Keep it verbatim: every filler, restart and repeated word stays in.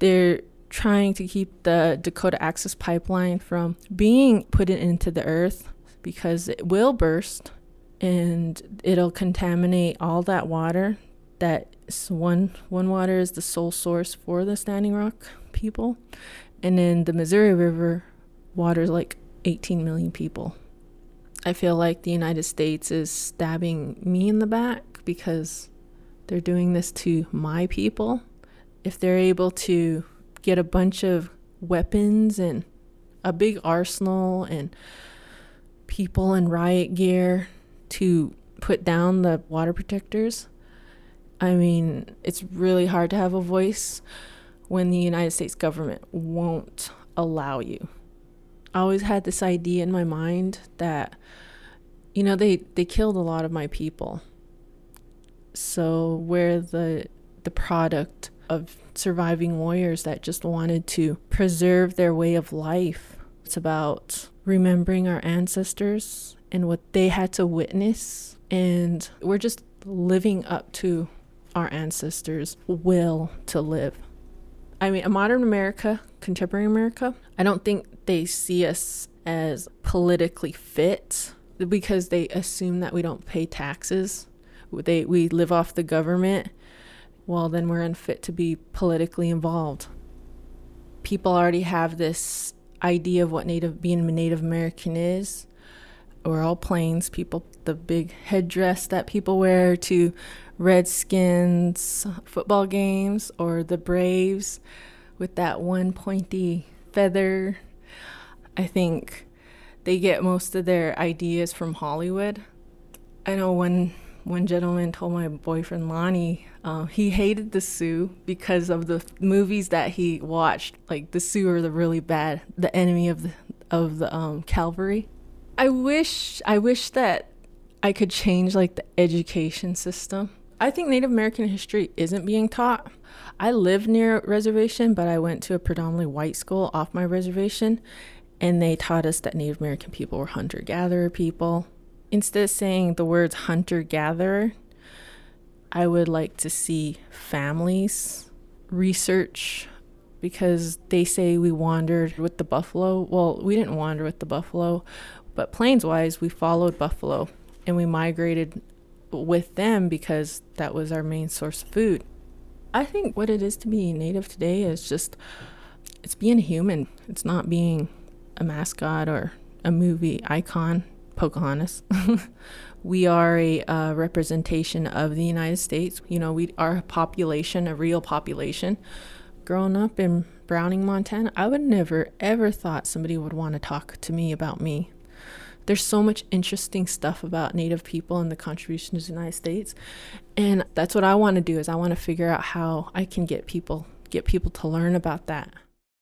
They're trying to keep the Dakota Access Pipeline from being put into the earth because it will burst and it'll contaminate all that water. That one one water is the sole source for the Standing Rock people. And then the Missouri River waters like eighteen million people. I feel like the United States is stabbing me in the back because they're doing this to my people. If they're able to get a bunch of weapons and a big arsenal and people in riot gear to put down the water protectors, I mean, it's really hard to have a voice when the United States government won't allow you. I always had this idea in my mind that, you know, they, they killed a lot of my people. So we're the the product of surviving warriors that just wanted to preserve their way of life. It's about remembering our ancestors and what they had to witness. And we're just living up to our ancestors' will to live. I mean, a modern America, contemporary America, I don't think they see us as politically fit because they assume that we don't pay taxes. They we live off the government. Well, then we're unfit to be politically involved. People already have this idea of what Native being a Native American is. We're all plains people. The big headdress that people wear to Redskins football games, or the Braves with that one pointy feather. I think they get most of their ideas from Hollywood. I know one one gentleman told my boyfriend Lonnie uh, he hated the Sioux because of the movies that he watched. Like, the Sioux are the really bad, the enemy of the of the um, cavalry. I wish I wish that I could change like the education system. I think Native American history isn't being taught. I live near a reservation, but I went to a predominantly white school off my reservation, and they taught us that Native American people were hunter-gatherer people. Instead of saying the words hunter-gatherer, I would like to see families research, because they say we wandered with the buffalo. Well, we didn't wander with the buffalo, but plains-wise, we followed buffalo, and we migrated with them because that was our main source of food. I think what it is to be Native today is just, it's being human. It's not being a mascot or a movie icon, Pocahontas. We are a uh, representation of the United States. You know, we are a population, a real population. Growing up in Browning, Montana, I would never, ever thought somebody would want to talk to me about me. There's so much interesting stuff about Native people and the contribution to the United States. And that's what I want to do, is I want to figure out how I can get people, get people to learn about that.